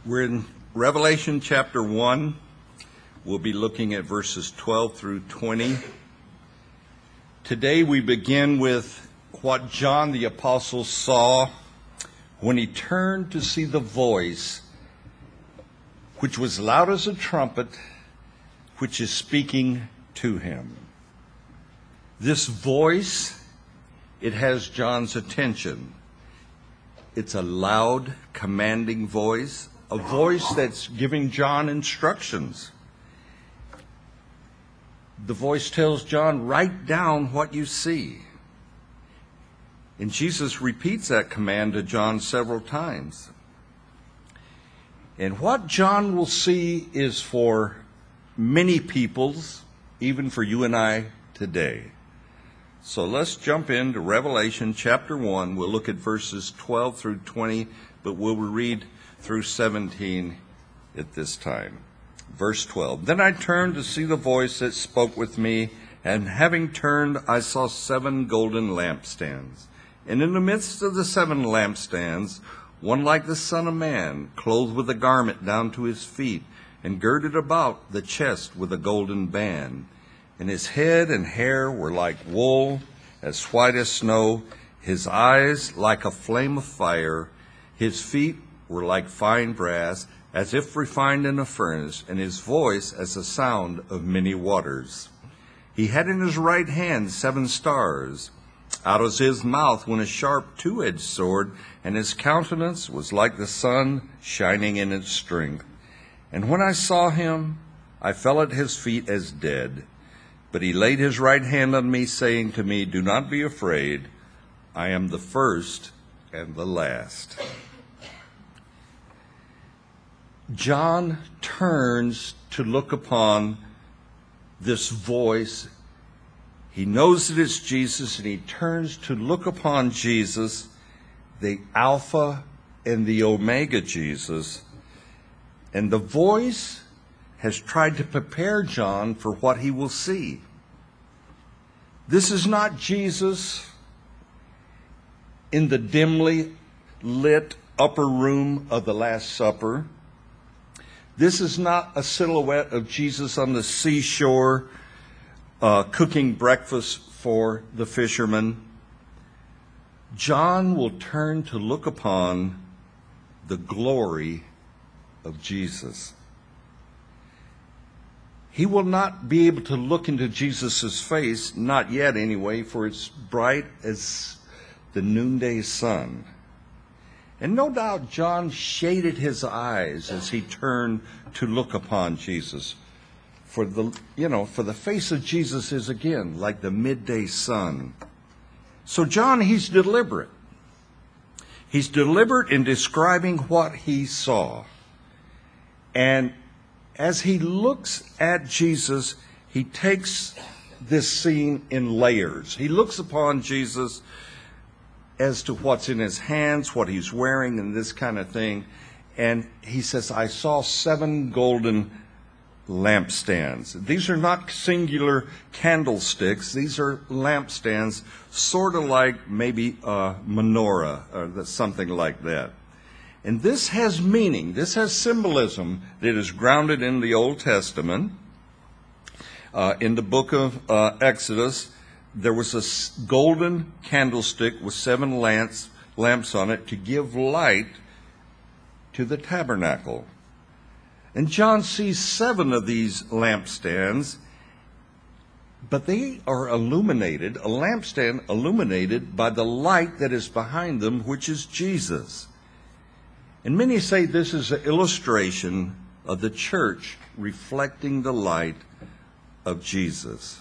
We're in Revelation chapter 1. We'll be looking at verses 12 through 20. Today we begin with what John the Apostle saw when he turned to see the voice, which was loud as a trumpet, which is speaking to him. This voice, it has John's attention. It's a loud, commanding voice, a voice that's giving John instructions. The voice tells John, write down what you see. And Jesus repeats that command to John several times. And what John will see is for many peoples, even for you and I today. So let's jump into Revelation chapter 1. We'll look at verses 12 through 20, but we'll read through 17 at this time. Verse 12. Then I turned to see the voice that spoke with me, and having turned, I saw 7 golden lampstands. And in the midst of the 7 lampstands, one like the Son of Man, clothed with a garment down to his feet, and girded about the chest with a golden band. And his head and hair were like wool, as white as snow, his eyes like a flame of fire, his feet were like fine brass, as if refined in a furnace, and his voice as the sound of many waters. He had in his right hand 7 stars. Out of his mouth went a sharp 2-edged sword, and his countenance was like the sun shining in its strength. And when I saw him, I fell at his feet as dead. But he laid his right hand on me, saying to me, do not be afraid. I am the first and the last. John turns to look upon this voice. He knows that it's Jesus, and he turns to look upon Jesus, the Alpha and the Omega Jesus. And the voice has tried to prepare John for what he will see. This is not Jesus in the dimly lit upper room of the Last Supper. This is not a silhouette of Jesus on the seashore cooking breakfast for the fishermen. John will turn to look upon the glory of Jesus. He will not be able to look into Jesus' face, not yet anyway, for it's bright as the noonday sun. And no doubt John shaded his eyes as he turned to look upon Jesus. For the face of Jesus is again like the midday sun. So John, he's deliberate. He's deliberate in describing what he saw. And as he looks at Jesus, he takes this scene in layers. He looks upon Jesus as to what's in his hands, what he's wearing, and this kind of thing. And he says, I saw 7 golden lampstands. These are not singular candlesticks. These are lampstands, sort of like maybe a menorah or something like that. And this has meaning. This has symbolism that is grounded in the Old Testament. In the book of Exodus, there was a golden candlestick with 7 lamps on it to give light to the tabernacle. And John sees 7 of these lampstands, but they are illuminated, a lampstand illuminated by the light that is behind them, which is Jesus. And many say this is an illustration of the church reflecting the light of Jesus.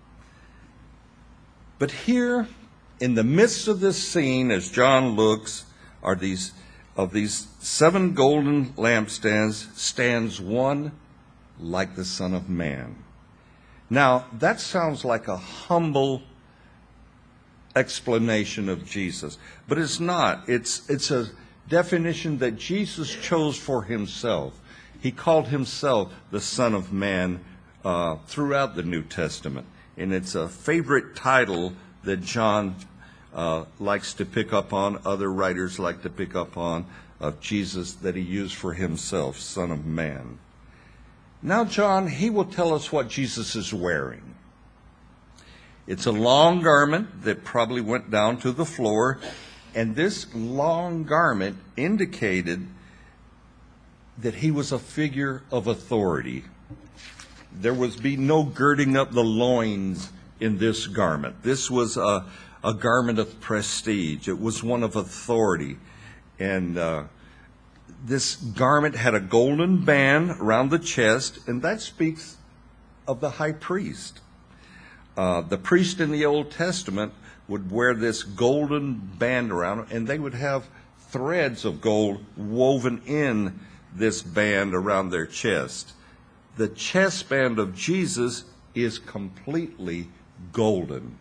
But here, in the midst of this scene, as John looks, are these 7 golden lampstands, stands one like the Son of Man. Now, that sounds like a humble explanation of Jesus, but it's not. It's a definition that Jesus chose for himself. He called himself the Son of Man throughout the New Testament. And it's a favorite title that John likes to pick up on, other writers like to pick up on, of Jesus that he used for himself, Son of Man. Now John, he will tell us what Jesus is wearing. It's a long garment that probably went down to the floor, and this long garment indicated that he was a figure of authority. There was be no girding up the loins in this garment. This was a garment of prestige. It was one of authority. And this garment had a golden band around the chest, and that speaks of the high priest. The priest in the Old Testament would wear this golden band around, and they would have threads of gold woven in this band around their chest. The chest band of Jesus is completely golden,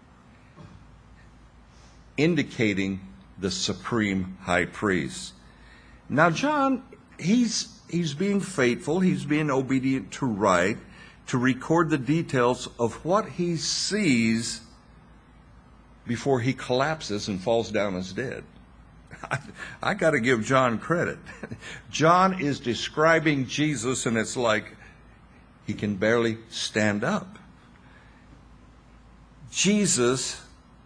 indicating the supreme high priest. Now John, he's being faithful, he's being obedient to write, to record the details of what he sees before he collapses and falls down as dead. I got to give John credit. John is describing Jesus, and it's like he can barely stand up. Jesus,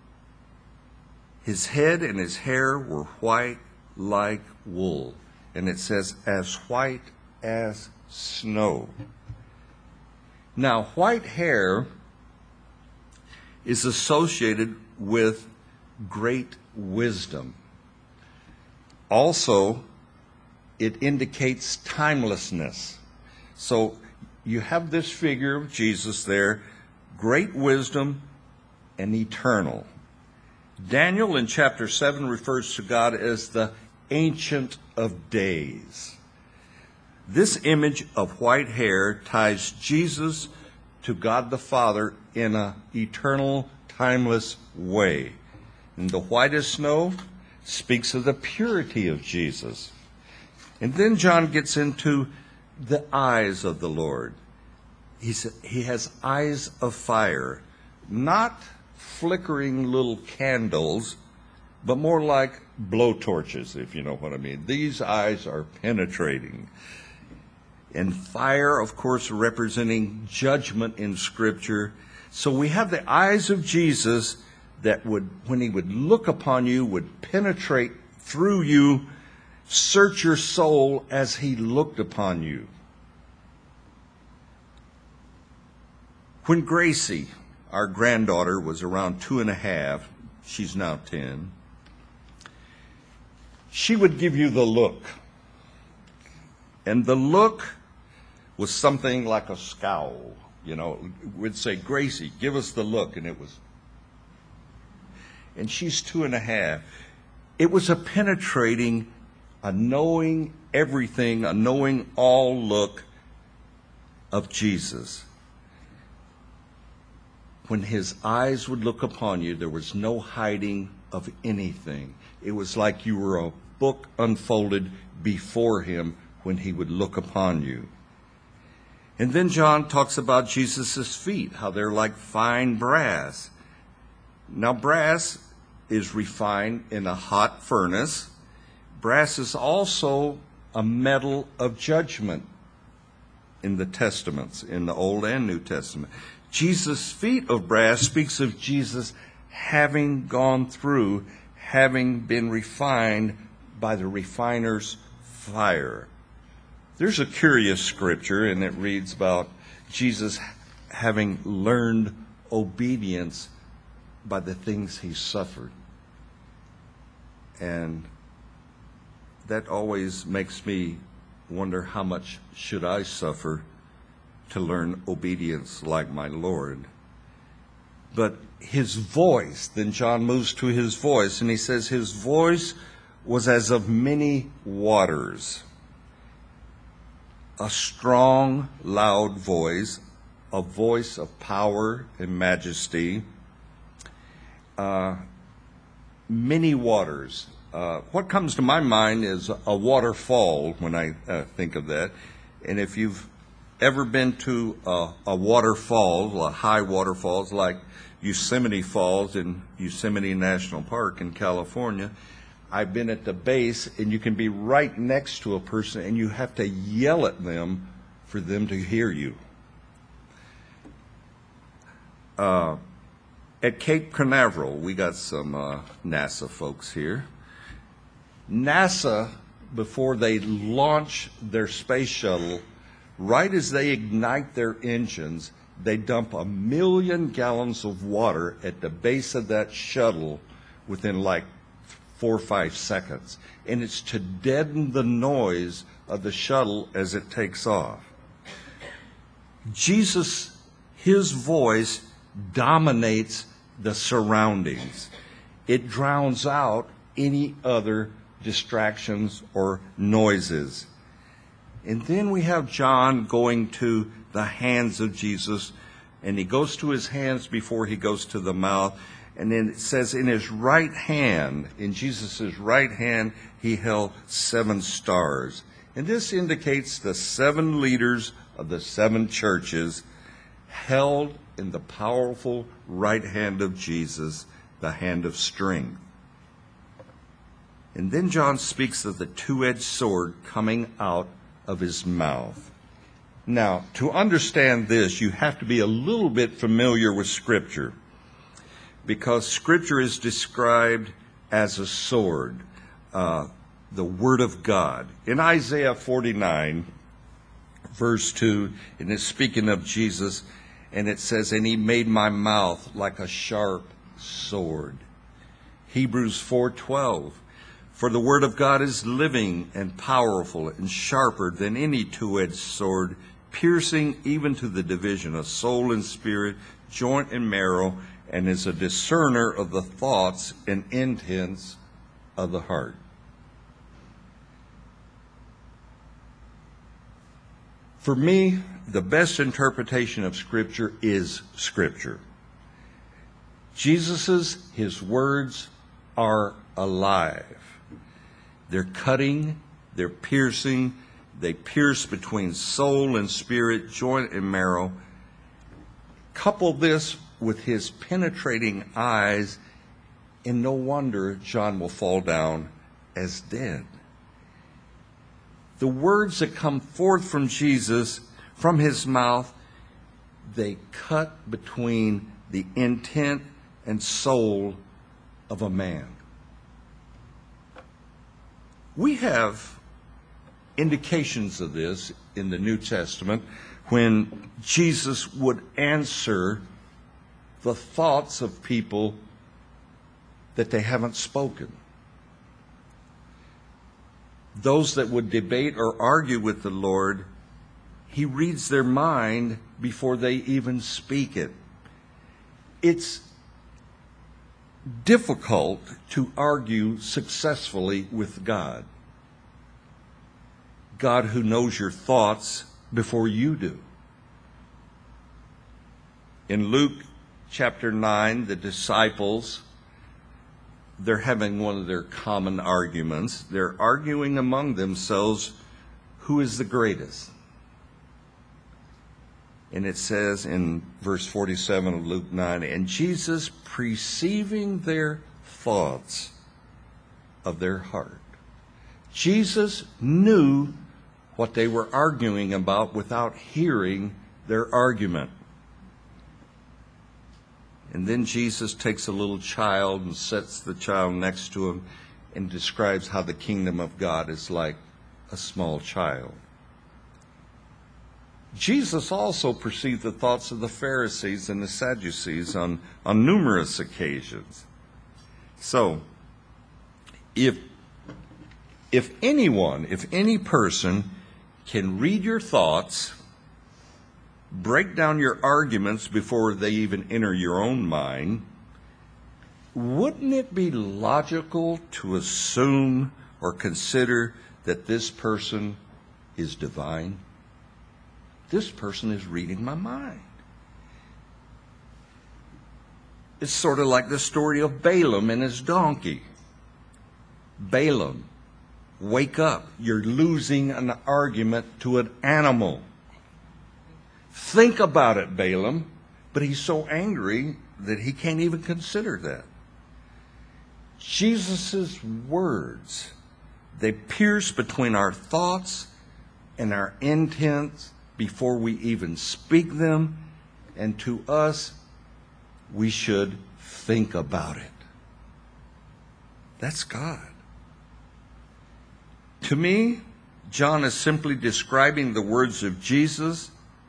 his head and his hair were white like wool. And it says, as white as snow. Now, white hair is associated with great wisdom. Also, it indicates timelessness. So you have this figure of Jesus there, great wisdom and eternal. Daniel in chapter 7 refers to God as the Ancient of Days. This image of white hair ties Jesus to God the Father in an eternal, timeless way. And the white as snow speaks of the purity of Jesus. And then John gets into the eyes of the Lord. He has eyes of fire, not flickering little candles, but more like blowtorches, if you know what I mean. These eyes are penetrating. And fire, of course, representing judgment in Scripture. So we have the eyes of Jesus that would, when he would look upon you, would penetrate through you, search your soul as he looked upon you. When Gracie, our granddaughter, was around 2.5, she's now 10, she would give you the look. And the look was something like a scowl. You know, we'd say, Gracie, give us the look. And it was, and she's 2.5. It was a penetrating, a knowing everything, a knowing all look of Jesus. When his eyes would look upon you, there was no hiding of anything. It was like you were a book unfolded before him when he would look upon you. And then John talks about Jesus' feet, how they're like fine brass. Now, brass is refined in a hot furnace. Brass is also a metal of judgment in the Testaments, in the Old and New Testament. Jesus' feet of brass speaks of Jesus having gone through, having been refined by the refiner's fire. There's a curious scripture, and it reads about Jesus having learned obedience by the things he suffered. And that always makes me wonder, how much should I suffer to learn obedience like my Lord? But his voice, then John moves to his voice, and he says his voice was as of many waters. A strong, loud voice, a voice of power and majesty. Many waters. What comes to my mind is a waterfall when I think of that. And if you've ever been to a waterfall, a high waterfalls like Yosemite Falls in Yosemite National Park in California. I've been at the base, and you can be right next to a person, and you have to yell at them for them to hear you. At Cape Canaveral, we got some NASA folks here. NASA, before they launch their space shuttle, right as they ignite their engines, they dump 1 million gallons of water at the base of that shuttle within like 4 or 5 seconds. And it's to deaden the noise of the shuttle as it takes off. Jesus, his voice dominates the surroundings. It drowns out any other distractions or noises. And then we have John going to the hands of Jesus, and he goes to his hands before he goes to the mouth. And then it says in his right hand, in Jesus' right hand, he held 7 stars. And this indicates the 7 leaders of the 7 churches held in the powerful right hand of Jesus, the hand of strength. And then John speaks of the 2-edged sword coming out of his mouth. Now, to understand this, you have to be a little bit familiar with Scripture, because Scripture is described as a sword, the Word of God. In Isaiah 49, verse 2, and it's speaking of Jesus, and it says, "And he made my mouth like a sharp sword." Hebrews 4:12, "For the word of God is living and powerful and sharper than any 2-edged sword, piercing even to the division of soul and spirit, joint and marrow, and is a discerner of the thoughts and intents of the heart." For me, the best interpretation of Scripture is Scripture. His words are alive. They're cutting, they're piercing, they pierce between soul and spirit, joint and marrow. Couple this with his penetrating eyes, and no wonder John will fall down as dead. The words that come forth from Jesus, from his mouth, they cut between the intent and soul of a man. We have indications of this in the New Testament when Jesus would answer the thoughts of people that they haven't spoken. Those that would debate or argue with the Lord, he reads their mind before they even speak it. It's difficult to argue successfully with God. God who knows your thoughts before you do. In Luke chapter 9, the disciples, they're having one of their common arguments. They're arguing among themselves, who is the greatest? And it says in verse 47 of Luke 9, "And Jesus, perceiving their thoughts of their heart." Jesus knew what they were arguing about without hearing their argument. And then Jesus takes a little child and sets the child next to him and describes how the kingdom of God is like a small child. Jesus also perceived the thoughts of the Pharisees and the Sadducees on numerous occasions. So, if any person can read your thoughts, break down your arguments before they even enter your own mind, wouldn't it be logical to assume or consider that this person is divine? This person is reading my mind. It's sort of like the story of Balaam and his donkey. Balaam, wake up. You're losing an argument to an animal. Think about it, Balaam. But he's so angry that he can't even consider that. Jesus' words, they pierce between our thoughts and our intents before we even speak them, and to us, we should think about it. That's God. To me, John is simply describing the words of Jesus.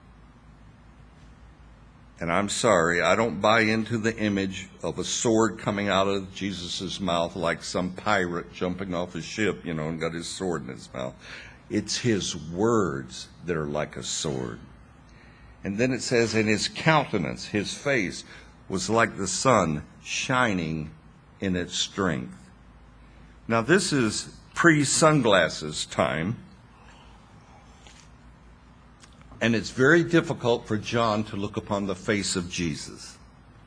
And I'm sorry, I don't buy into the image of a sword coming out of Jesus' mouth like some pirate jumping off a ship, and got his sword in his mouth. It's his words that are like a sword. And then it says, in his countenance, his face was like the sun shining in its strength. Now, this is pre-sunglasses time. And it's very difficult for John to look upon the face of Jesus.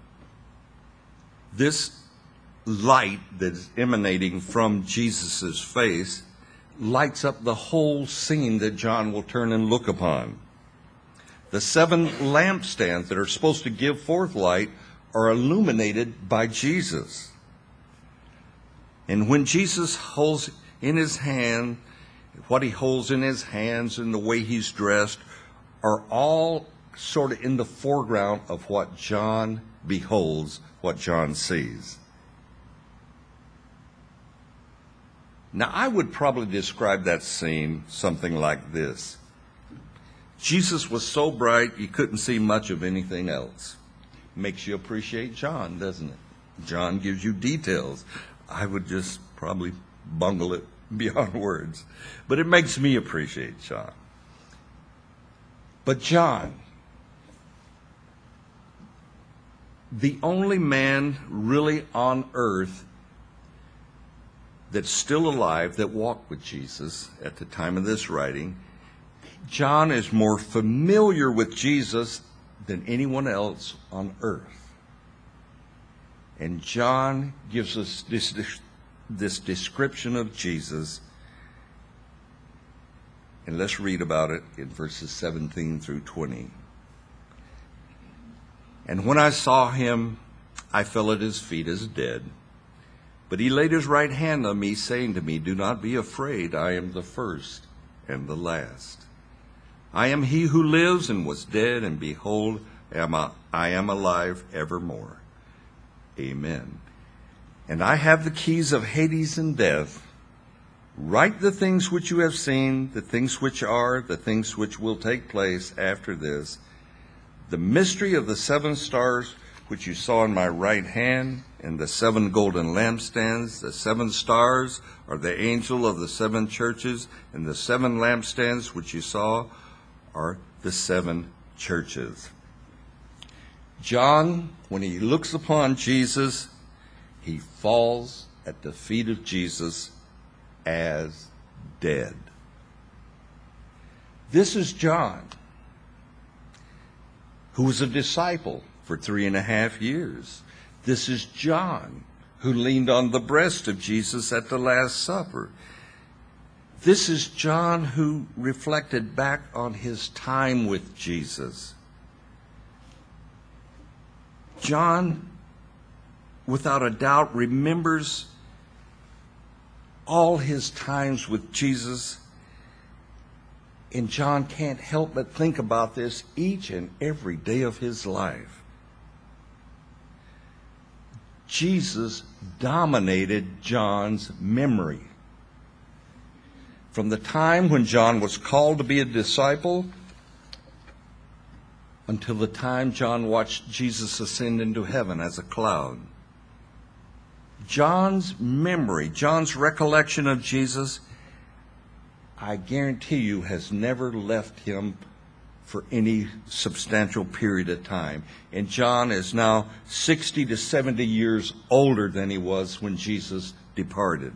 This light that is emanating from Jesus' face lights up the whole scene that John will turn and look upon. The 7 lampstands that are supposed to give forth light are illuminated by Jesus. And when Jesus holds in his hand, what he holds in his hands and the way he's dressed are all sort of in the foreground of what John beholds, what John sees. Now, I would probably describe that scene something like this. Jesus was so bright you couldn't see much of anything else. Makes you appreciate John, doesn't it? John gives you details. I would just probably bungle it beyond words. But it makes me appreciate John. But John, the only man really on earth that's still alive that walked with Jesus at the time of this writing, John is more familiar with Jesus than anyone else on earth. And John gives us this description of Jesus. And let's read about it in verses 17 through 20. And when I saw him, I fell at his feet as dead. But he laid his right hand on me, saying to me, do not be afraid. I am the first and the last. I am he who lives and was dead, and behold, I am alive evermore. Amen. And I have the keys of Hades and death. Write the things which you have seen, the things which are, the things which will take place after this. The mystery of the 7 stars which you saw in my right hand, and the 7 golden lampstands. The 7 stars are the angel of the 7 churches, and the 7 lampstands which you saw are the 7 churches. John, when he looks upon Jesus, he falls at the feet of Jesus as dead. This is John, who was a disciple for 3.5 years. This is John, who leaned on the breast of Jesus at the Last Supper. This is John who reflected back on his time with Jesus. John, without a doubt, remembers all his times with Jesus. And John can't help but think about this each and every day of his life. Jesus dominated John's memory. From the time when John was called to be a disciple until the time John watched Jesus ascend into heaven as a cloud. John's memory, John's recollection of Jesus, I guarantee you, has never left him for any substantial period of time. And John is now 60 to 70 years older than he was when Jesus departed.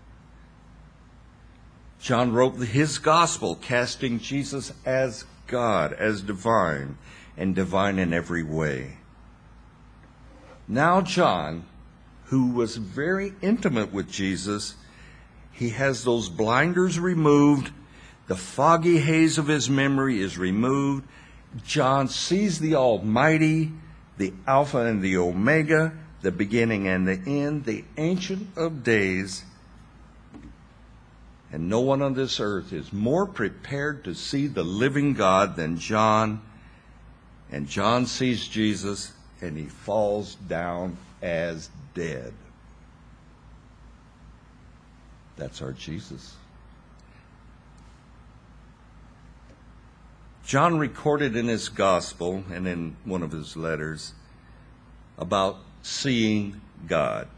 John wrote his gospel, casting Jesus as God, as divine, and divine in every way. Now John, who was very intimate with Jesus, he has those blinders removed. The foggy haze of his memory is removed. John sees the Almighty the Alpha and the Omega, the beginning and the end, the Ancient of Days. And no one on this earth is more prepared to see the living God than John. And John sees Jesus, and he falls down as dead. That's our Jesus. John recorded in his gospel and in one of his letters about seeing God.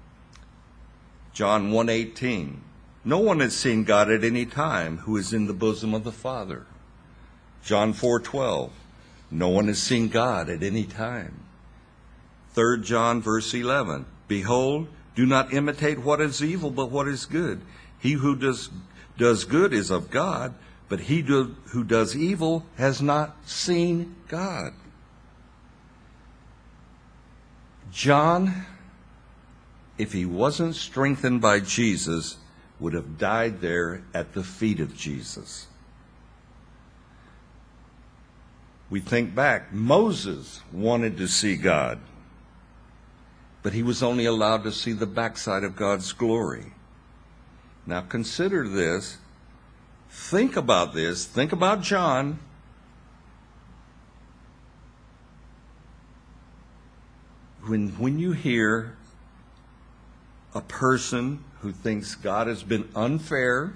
John 1:18. No one has seen God at any time who is in the bosom of the Father. John 4:12. No one has seen God at any time. 3 John verse 11. Behold, do not imitate what is evil, but what is good. He who does good is of God, but he who does evil has not seen God. John, if he wasn't strengthened by Jesus, would have died there at the feet of Jesus. We think back, Moses wanted to see God, but he was only allowed to see the backside of God's glory. Now consider this. Think about this. Think about John. When you hear a person who thinks God has been unfair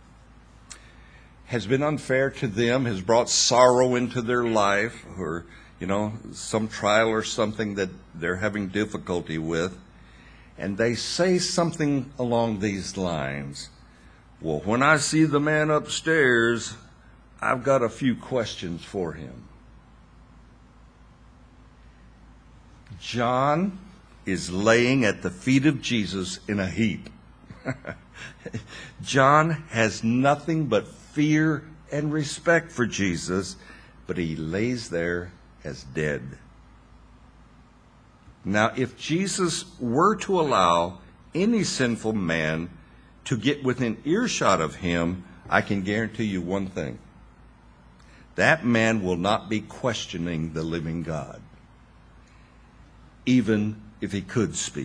to them, has brought sorrow into their life, or, some trial or something that they're having difficulty with, and they say something along these lines. Well, when I see the man upstairs, I've got a few questions for him. John is laying at the feet of Jesus in a heap. John has nothing but fear and respect for Jesus, but he lays there as dead. Now, if Jesus were to allow any sinful man to get within earshot of him, I can guarantee you one thing. That man will not be questioning the living God, even if he could speak.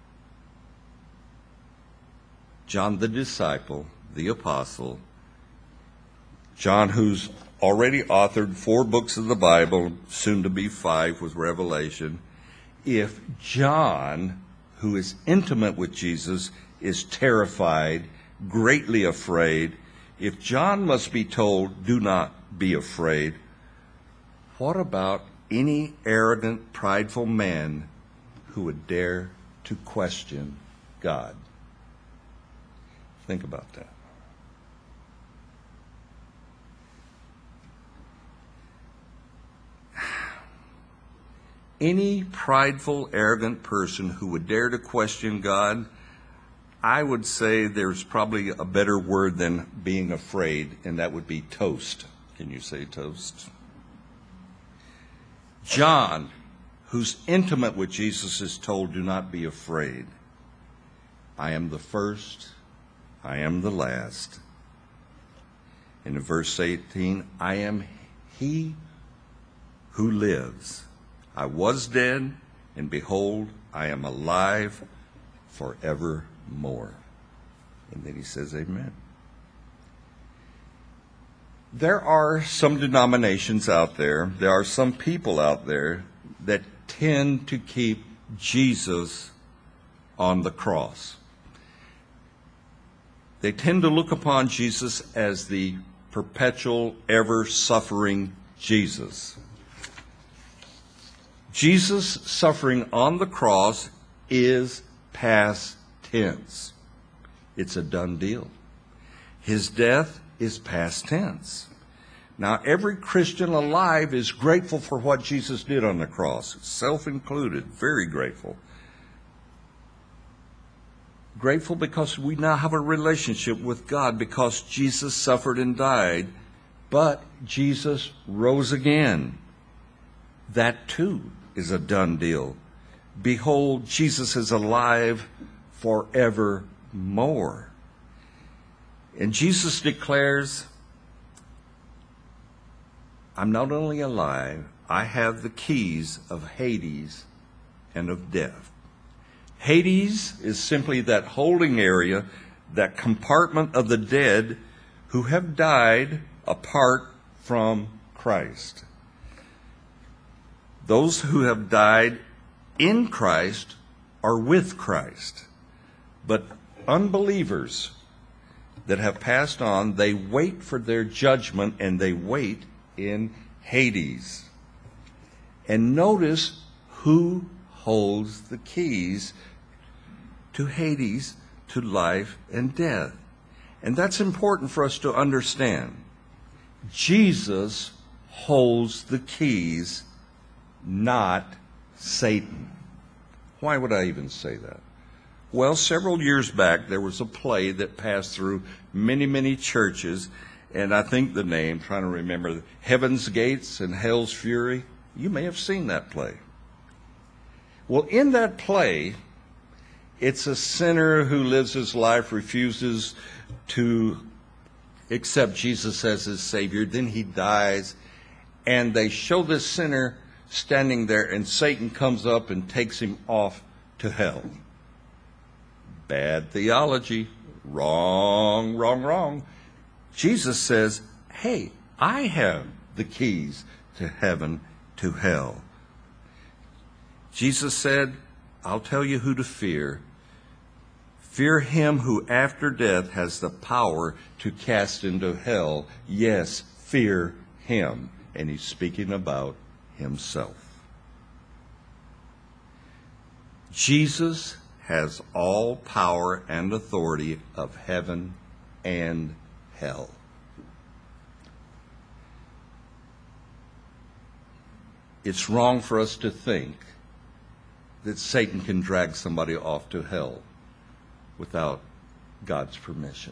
John the disciple, the apostle, John who's already authored 4 books of the Bible, soon to be 5 with Revelation. If John, who is intimate with Jesus, is terrified, greatly afraid, if John must be told, do not be afraid, what about any arrogant, prideful man who would dare to question God? Think about that. Any prideful, arrogant person who would dare to question God, I would say there's probably a better word than being afraid, and that would be toast. Can you say toast? John, who's intimate with Jesus, is told, do not be afraid. I am the first, I am the last. And in verse 18, I am he who lives. I was dead, and behold, I am alive forevermore. And then he says, amen. There are some denominations out there, there are some people out there that tend to keep Jesus on the cross. They tend to look upon Jesus as the perpetual, ever-suffering Jesus. Jesus' suffering on the cross is past tense. It's a done deal. His death is past tense. Now, every Christian alive is grateful for what Jesus did on the cross, self included, very grateful. Grateful because we now have a relationship with God because Jesus suffered and died, but Jesus rose again. That too is a done deal. Behold, Jesus is alive forevermore. And Jesus declares, I'm not only alive, I have the keys of Hades and of death. Hades is simply that holding area, that compartment of the dead who have died apart from Christ. Those who have died in Christ are with Christ. But unbelievers that have passed on, they wait for their judgment, and they wait in Hades. And notice who holds the keys to Hades, to life and death. And that's important for us to understand. Jesus holds the keys, not Satan. Why would I even say that? Well, several years back, there was a play that passed through many, many churches, and I think the name, trying to remember, Heaven's Gates and Hell's Fury. You may have seen that play. Well, in that play, it's a sinner who lives his life, refuses to accept Jesus as his Savior. Then he dies, and they show this sinner standing there, and Satan comes up and takes him off to hell. Bad theology. Wrong, wrong, wrong. Jesus says, hey, I have the keys to heaven, to hell. Jesus said, I'll tell you who to fear. Fear him who after death has the power to cast into hell. Yes, fear him. And he's speaking about himself. Jesus has all power and authority of heaven and hell. It's wrong for us to think that Satan can drag somebody off to hell without God's permission.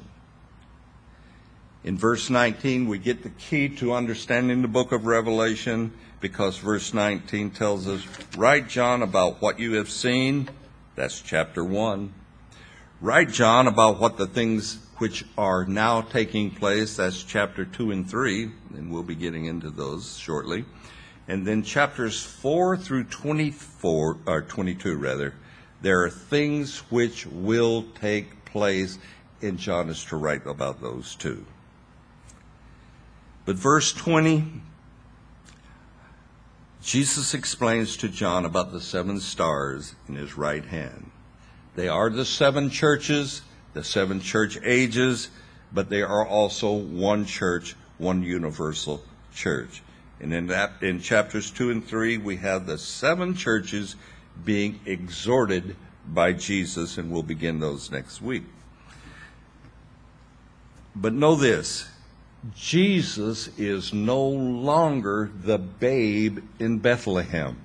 In verse 19, we get the key to understanding the book of Revelation, because verse 19 tells us, write, John, about what you have seen. That's chapter 1. Write, John, about what the things which are now taking place. That's chapter 2 and 3, and we'll be getting into those shortly. And then chapters 4 through 24, or 22 rather, there are things which will take place, and John is to write about those too. But verse 20, Jesus explains to John about the 7 stars in his right hand. They are the 7 churches, the 7 church ages, but they are also one church, one universal church. And in chapters 2 and 3, we have the 7 churches being exhorted by Jesus, and we'll begin those next week. But know this, Jesus is no longer the babe in Bethlehem.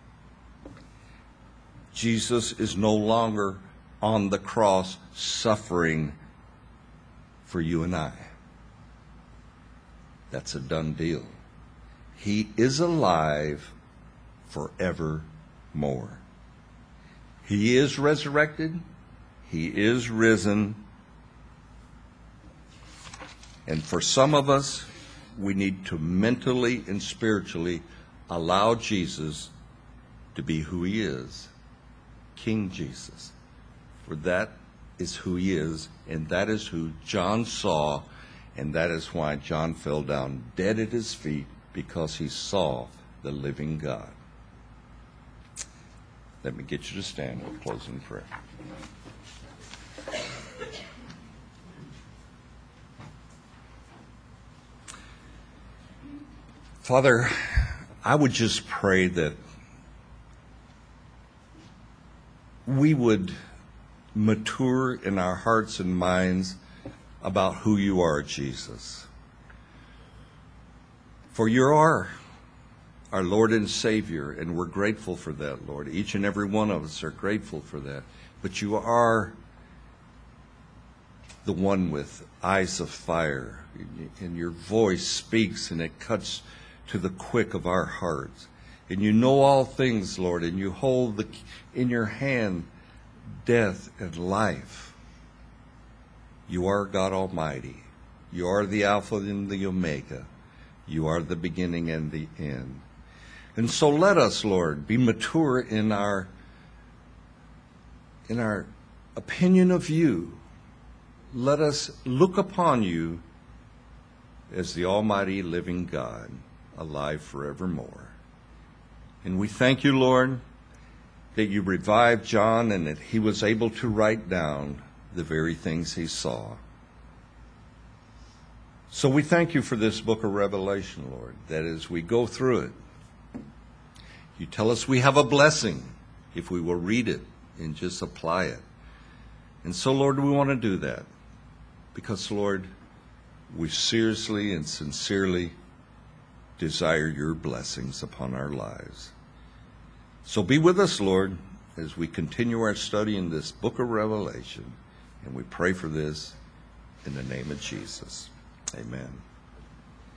Jesus is no longer on the cross suffering for you and I. That's a done deal. He is alive forevermore. He is resurrected. He is risen. And for some of us, we need to mentally and spiritually allow Jesus to be who he is, King Jesus. For that is who he is, and that is who John saw, and that is why John fell down dead at his feet, because he saw the living God. Let me get you to stand. We'll close in prayer. Father, I would just pray that we would mature in our hearts and minds about who you are, Jesus. For you are our Lord and Savior, and we're grateful for that, Lord. Each and every one of us are grateful for that. But you are the one with eyes of fire, and your voice speaks, and it cuts to the quick of our hearts. And you know all things, Lord, and you hold in your hand death and life. You are God Almighty. You are the Alpha and the Omega. You are the beginning and the end. And so let us, Lord, be mature in our opinion of you. Let us look upon you as the almighty living God, alive forevermore. And we thank you, Lord, that you revived John and that he was able to write down the very things he saw. So we thank you for this book of Revelation, Lord, that as we go through it, you tell us we have a blessing if we will read it and just apply it. And so, Lord, we want to do that because, Lord, we seriously and sincerely desire your blessings upon our lives. So be with us, Lord, as we continue our study in this book of Revelation. And we pray for this in the name of Jesus. Amen.